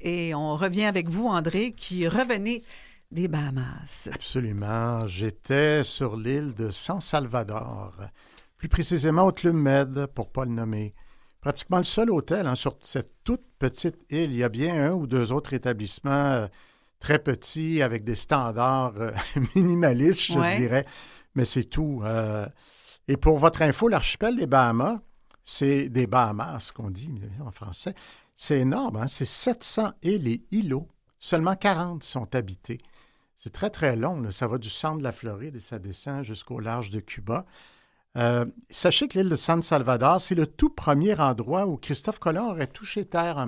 et on revient avec vous, André, qui revenez des Bahamas. Absolument. J'étais sur l'île de San Salvador, plus précisément au Club Med, pour ne pas le nommer. Pratiquement le seul hôtel sur cette toute petite île. Il y a bien un ou deux autres établissements très petits avec des standards minimalistes, je dirais, mais c'est tout. Et pour votre info, l'archipel des Bahamas, c'est des Bahamas, qu'on dit en français, c'est énorme, hein? C'est 700 îles et îlots. Seulement 40 sont habités. C'est très, très long, là. Ça va du centre de la Floride et ça descend jusqu'au large de Cuba. Sachez que l'île de San Salvador, c'est le tout premier endroit où Christophe Colomb aurait touché terre en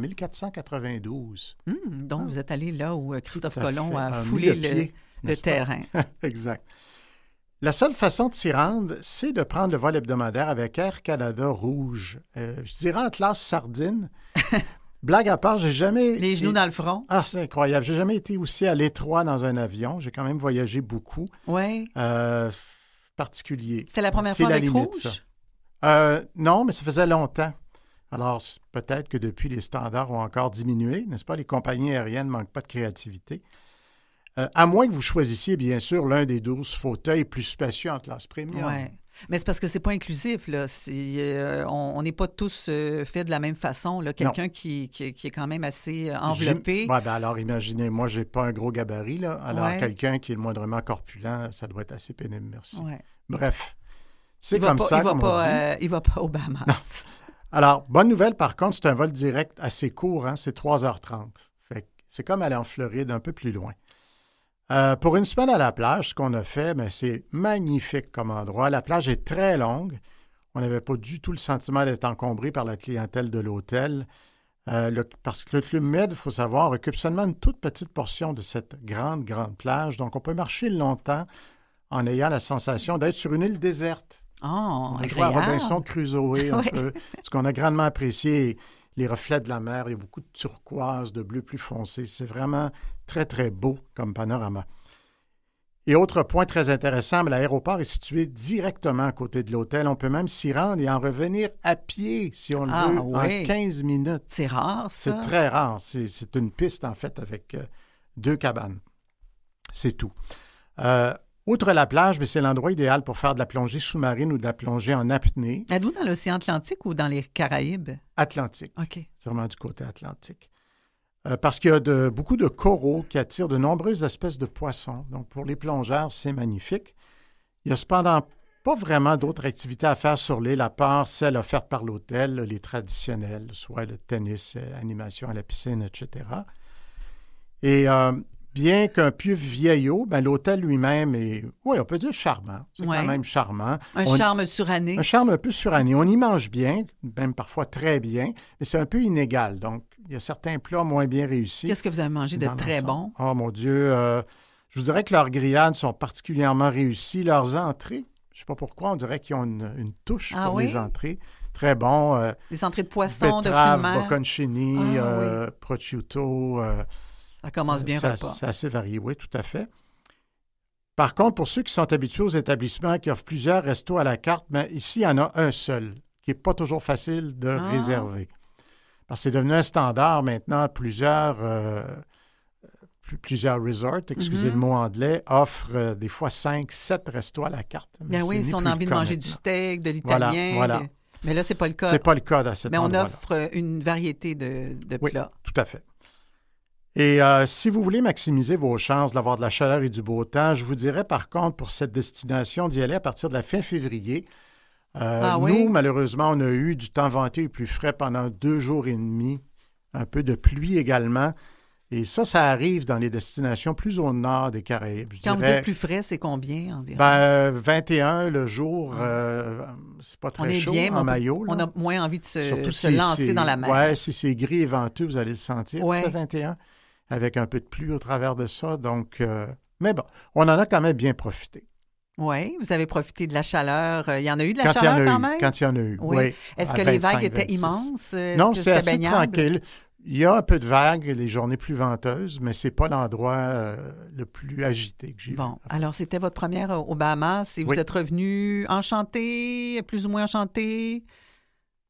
1492. Donc, vous êtes allé là où Christophe Colomb a foulé le terrain. Exact. La seule façon de s'y rendre, c'est de prendre le vol hebdomadaire avec Air Canada Rouge. Je dirais en classe sardine. Blague à part, j'ai jamais... Les genoux dans le front. Ah, c'est incroyable. J'ai jamais été aussi à l'étroit dans un avion. J'ai quand même voyagé beaucoup. Oui. Particulier. C'était la première fois avec Rouge? Non, mais ça faisait longtemps. Alors, peut-être que depuis, les standards ont encore diminué, n'est-ce pas? Les compagnies aériennes ne manquent pas de créativité. À moins que vous choisissiez, bien sûr, l'un des 12 fauteuils plus spacieux en classe premium. Oui. Mais c'est parce que c'est pas inclusif, là. On n'est pas tous faits de la même façon, là. Quelqu'un qui est quand même assez enveloppé. Oui, bien alors imaginez, moi, j'ai pas un gros gabarit, là. Alors, quelqu'un qui est le moindrement corpulent, ça doit être assez pénible, merci. Ouais. Bref, c'est comme ça, comme on dit. Il va pas aux Bahamas. Non. Alors, bonne nouvelle, par contre, c'est un vol direct assez court, hein, c'est 3h30. Fait que c'est comme aller en Floride, un peu plus loin. Pour une semaine à la plage, ce qu'on a fait, c'est magnifique comme endroit. La plage est très longue. On n'avait pas du tout le sentiment d'être encombré par la clientèle de l'hôtel. Parce que le Club Med, il faut savoir, occupe seulement une toute petite portion de cette grande, grande plage. Donc, on peut marcher longtemps en ayant la sensation d'être sur une île déserte. Oh, on joue à Robinson Crusoe un peu. Ce qu'on a grandement apprécié, les reflets de la mer, il y a beaucoup de turquoise, de bleu plus foncé. C'est vraiment très, très beau comme panorama. Et autre point très intéressant, l'aéroport est situé directement à côté de l'hôtel. On peut même s'y rendre et en revenir à pied, si on le veut, en 15 minutes. C'est rare, ça? C'est très rare. C'est une piste, en fait, avec 2 cabanes. C'est tout. Outre la plage, c'est l'endroit idéal pour faire de la plongée sous-marine ou de la plongée en apnée. Êtes-vous dans l'océan Atlantique ou dans les Caraïbes? Atlantique. OK. C'est vraiment du côté atlantique. Parce qu'il y a beaucoup de coraux qui attirent de nombreuses espèces de poissons. Donc, pour les plongeurs, c'est magnifique. Il n'y a cependant pas vraiment d'autres activités à faire sur l'île, à part celles offertes par l'hôtel, les traditionnelles, soit le tennis, animation à la piscine, etc. Et bien qu'un peu vieillot, l'hôtel lui-même est, on peut dire charmant. C'est quand même charmant. Un charme suranné. Un charme un peu suranné. On y mange bien, même parfois très bien, mais c'est un peu inégal. Donc, il y a certains plats moins bien réussis. Qu'est-ce que vous avez mangé de très bon? Oh mon Dieu! Je vous dirais que leurs grillades sont particulièrement réussies. Leurs entrées, je ne sais pas pourquoi, on dirait qu'ils ont une touche pour les entrées. Très bon. Des entrées de poisson, betterave, de fruits de mer. bocconcini, prosciutto. Ça commence bien le repas. C'est assez varié, oui, tout à fait. Par contre, pour ceux qui sont habitués aux établissements qui offrent plusieurs restos à la carte, ici, il y en a un seul qui n'est pas toujours facile de réserver. Parce que c'est devenu un standard maintenant. Plusieurs resorts, excusez le mot anglais, offrent des fois 5, 7 restos à la carte. Bien oui, si on a envie de manger du steak, de l'italien. Voilà. Mais là, ce n'est pas le cas. Ce n'est pas le cas dans cet endroit-là. Mais on offre une variété de plats. Oui, tout à fait. Et si vous voulez maximiser vos chances d'avoir de la chaleur et du beau temps, je vous dirais par contre pour cette destination d'y aller à partir de la fin février. Nous, malheureusement, on a eu du temps venté et plus frais pendant 2 jours et demi, un peu de pluie également. Et ça arrive dans les destinations plus au nord des Caraïbes. Quand vous dites plus frais, c'est combien environ? 21 le jour, c'est pas très chaud en maillot. On a moins envie de se lancer dans la mer. Oui, si c'est gris et venteux, vous allez le sentir. Ouais. 21, avec un peu de pluie au travers de ça. Donc, mais bon, on en a quand même bien profité. Oui, vous avez profité de la chaleur. Il y en a eu de la chaleur quand même? Quand il y en a eu, oui. Est-ce que les vagues étaient immenses? Non, c'est assez tranquille. Il y a un peu de vagues, les journées plus venteuses, mais ce n'est pas l'endroit le plus agité que j'ai vu. Bon, alors c'était votre première aux Bahamas et vous êtes revenu enchanté, plus ou moins enchanté?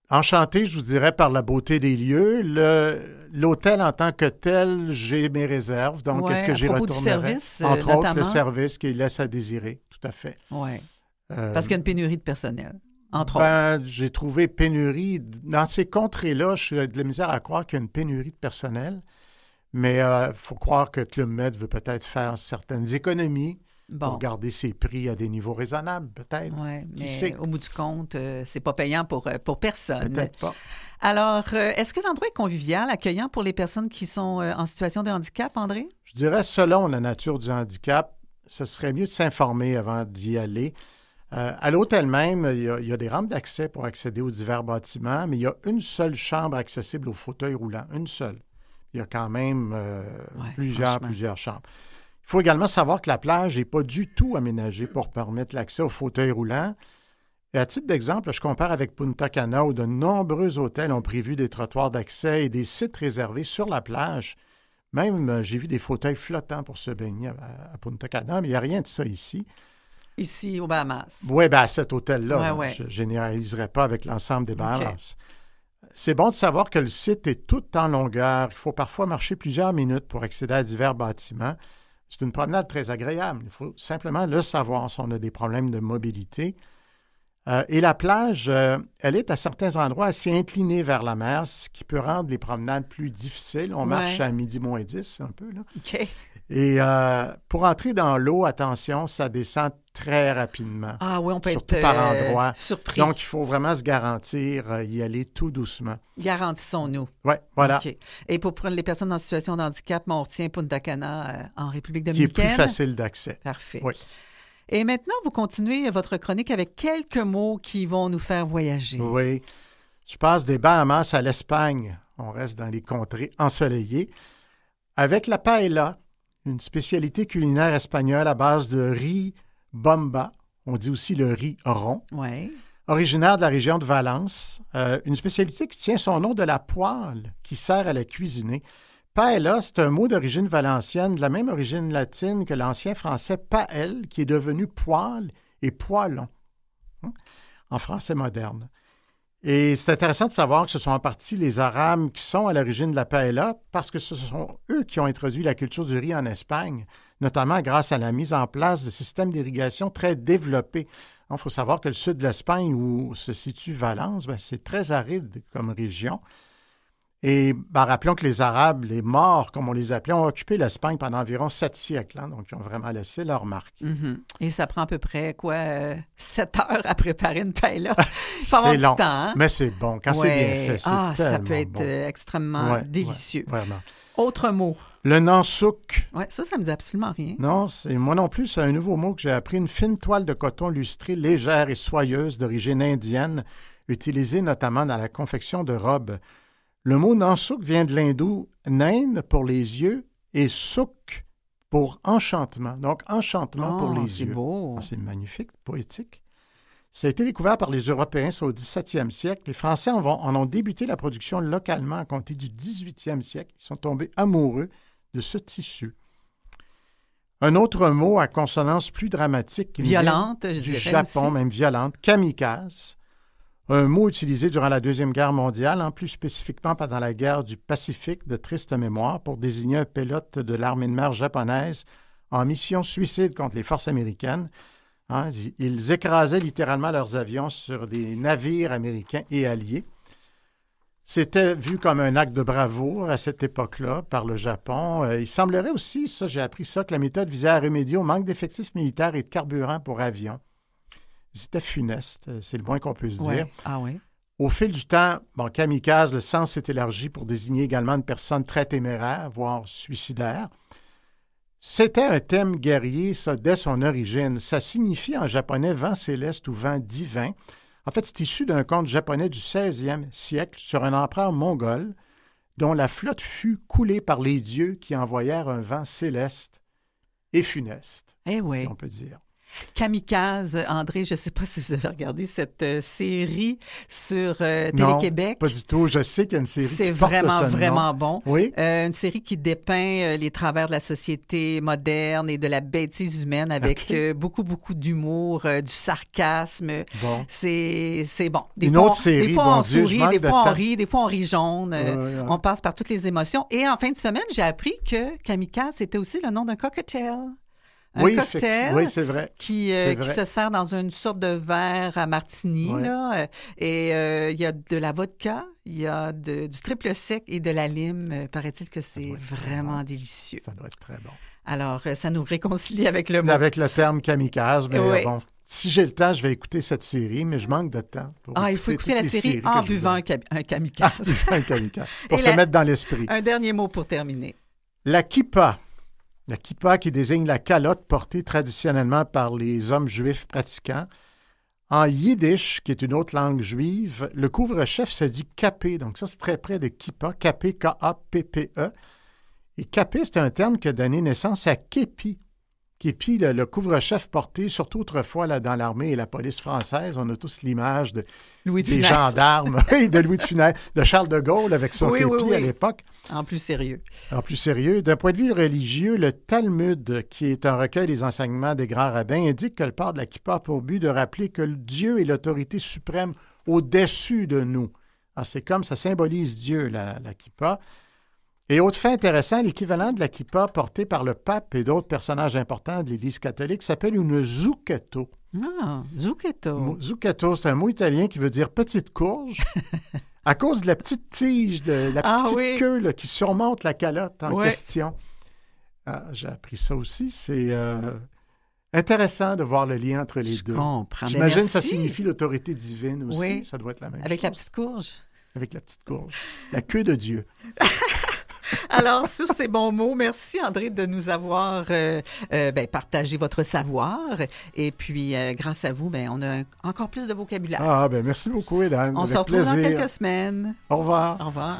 Enchanté, je vous dirais, par la beauté des lieux. L'hôtel en tant que tel, j'ai mes réserves. Donc, est-ce que j'y retournerai? Du service, entre notamment. autres, le service qui laisse à désirer, tout à fait. Oui, parce qu'il y a une pénurie de personnel, entre autres. J'ai trouvé pénurie. Dans ces contrées-là, je suis de la misère à croire qu'il y a une pénurie de personnel. Mais il faut croire que Club Med veut peut-être faire certaines économies pour garder ses prix à des niveaux raisonnables, peut-être. Oui, mais au bout du compte, c'est pas payant pour personne. Peut-être pas. Alors, est-ce que l'endroit est convivial, accueillant pour les personnes qui sont en situation de handicap, André? Je dirais, selon la nature du handicap, ce serait mieux de s'informer avant d'y aller. À l'hôtel même, il y a des rampes d'accès pour accéder aux divers bâtiments, mais il y a une seule chambre accessible aux fauteuils roulants, une seule. Il y a quand même plusieurs chambres. Il faut également savoir que la plage n'est pas du tout aménagée pour permettre l'accès aux fauteuils roulants. Et à titre d'exemple, je compare avec Punta Cana, où de nombreux hôtels ont prévu des trottoirs d'accès et des sites réservés sur la plage. Même, j'ai vu des fauteuils flottants pour se baigner à Punta Cana, mais il n'y a rien de ça ici. Ici, aux Bahamas. Oui, à cet hôtel-là. Ouais. Je ne généraliserai pas avec l'ensemble des Bahamas. Okay. C'est bon de savoir que le site est tout en longueur. Il faut parfois marcher plusieurs minutes pour accéder à divers bâtiments. C'est une promenade très agréable. Il faut simplement le savoir si on a des problèmes de mobilité. Et la plage, elle est à certains endroits assez inclinée vers la mer, ce qui peut rendre les promenades plus difficiles. On marche à midi moins 10, un peu, là. OK. Et pour entrer dans l'eau, attention, ça descend très rapidement. Ah oui, on peut surtout être par endroits. Surpris. Donc, il faut vraiment se garantir, y aller tout doucement. Garantissons-nous. Oui, voilà. OK. Et pour les personnes en situation de handicap, on retient Punta Cana en République dominicaine. Qui est plus facile d'accès. Parfait. Oui. Et maintenant, vous continuez votre chronique avec quelques mots qui vont nous faire voyager. Oui. Je passe des Bahamas à l'Espagne. On reste dans les contrées ensoleillées. Avec la paella, une spécialité culinaire espagnole à base de riz bomba. On dit aussi le riz rond. Oui. Originaire de la région de Valence. Une spécialité qui tient son nom de la poêle qui sert à la cuisiner. Paella, c'est un mot d'origine valencienne, de la même origine latine que l'ancien français paël, qui est devenu poêle et poêlon, en français moderne. Et c'est intéressant de savoir que ce sont en partie les Arabes qui sont à l'origine de la paella, parce que ce sont eux qui ont introduit la culture du riz en Espagne, notamment grâce à la mise en place de systèmes d'irrigation très développés. Il faut savoir que le sud de l'Espagne, où se situe Valence, c'est très aride comme région. Et rappelons que les Arabes, les Maures, comme on les appelait, ont occupé l'Espagne pendant environ 7 siècles. Donc, ils ont vraiment laissé leur marque. Mm-hmm. Et ça prend à peu près, 7 heures à préparer une paella? C'est long, du temps, hein? mais c'est bon. Quand c'est bien fait, c'est ça peut être bon. extrêmement délicieux. Vraiment. Autre mot? Le nansouk. Oui, ça me dit absolument rien. Non, moi non plus, c'est un nouveau mot que j'ai appris. Une fine toile de coton lustrée, légère et soyeuse d'origine indienne, utilisée notamment dans la confection de robes. Le mot nansouk vient de l'hindou nain pour les yeux et souk pour enchantement. Donc, enchantement pour les yeux. C'est beau. C'est magnifique, poétique. Ça a été découvert par les Européens au 17e siècle. Les Français en ont débuté la production localement à compter du 18e siècle. Ils sont tombés amoureux de ce tissu. Un autre mot à consonance plus dramatique qui violente, vient je du dirais Japon, aussi. même violente, kamikaze. Un mot utilisé durant la Deuxième Guerre mondiale, plus spécifiquement pendant la guerre du Pacifique, de triste mémoire, pour désigner un pilote de l'armée de mer japonaise en mission suicide contre les forces américaines. Ils écrasaient littéralement leurs avions sur des navires américains et alliés. C'était vu comme un acte de bravoure à cette époque-là par le Japon. Il semblerait aussi, j'ai appris ça, que la méthode visait à remédier au manque d'effectifs militaires et de carburant pour avions. C'était funeste, c'est le moins qu'on puisse dire. Ah oui. Au fil du temps, kamikaze, le sens s'est élargi pour désigner également une personne très téméraire, voire suicidaire. C'était un thème guerrier, ça, dès son origine. Ça signifie en japonais vent céleste ou vent divin. En fait, c'est issu d'un conte japonais du 16e siècle sur un empereur mongol dont la flotte fut coulée par les dieux qui envoyèrent un vent céleste et funeste, Eh oui. si on peut dire. Kamikaze, André, je ne sais pas si vous avez regardé cette série sur Télé-Québec. Non, pas du tout. Je sais qu'il y a une série C'est qui porte vraiment, ce nom. vraiment bon. Oui. Une série qui dépeint les travers de la société moderne et de la bêtise humaine avec beaucoup, beaucoup d'humour, du sarcasme. Bon. C'est bon. Une autre série, des fois, bon on Dieu, sourit, des fois, on rit, des fois, on rit jaune. On passe par toutes les émotions. Et en fin de semaine, j'ai appris que Kamikaze, c'était aussi le nom d'un cocktail. Un cocktail oui, c'est vrai. Qui se sert dans une sorte de verre à martini. Oui. Là, et il y a de la vodka, il y a du triple sec et de la lime. Paraît-il que c'est vraiment délicieux. Ça doit être très bon. Alors, ça nous réconcilie avec le mot. Avec le terme kamikaze, mais oui. bon, si j'ai le temps, je vais écouter cette série, mais je manque de temps. Il faut écouter la série en buvant un kamikaze. En buvant un kamikaze, pour se mettre dans l'esprit. Un dernier mot pour terminer. La kippa. La kippa qui désigne la calotte portée traditionnellement par les hommes juifs pratiquants. En yiddish, qui est une autre langue juive, le couvre-chef se dit kapé. Donc ça, c'est très près de kippa, kapé, K-A-P-P-E. Et kapé, c'est un terme qui a donné naissance à képi. Képi, le couvre-chef porté, surtout autrefois là, dans l'armée et la police française. On a tous l'image des gendarmes, de Louis de Funès, de Charles de Gaulle avec son képi à l'époque. En plus sérieux. En plus sérieux. D'un point de vue religieux, le Talmud, qui est un recueil des enseignements des grands rabbins, indique que le port de la kippa a pour but de rappeler que Dieu est l'autorité suprême au-dessus de nous. Alors, c'est comme ça symbolise Dieu, la kippa. Et autre fait intéressant, l'équivalent de la kippa portée par le pape et d'autres personnages importants de l'Église catholique s'appelle une zucchetto. Ah, zucchetto. Zucchetto, c'est un mot italien qui veut dire petite courge, à cause de la petite tige, de la petite queue là, qui surmonte la calotte en question. J'ai appris ça aussi. C'est intéressant de voir le lien entre les deux. Je comprends. J'imagine que ça signifie l'autorité divine aussi. Oui. Ça doit être la même chose. Avec la petite courge. Avec la petite courge. La queue de Dieu. Alors, sur ces bons mots, merci André de nous avoir partagé votre savoir. Et puis, grâce à vous, on a encore plus de vocabulaire. Merci beaucoup, Hélène. On se retrouve dans quelques semaines. Au revoir. Au revoir.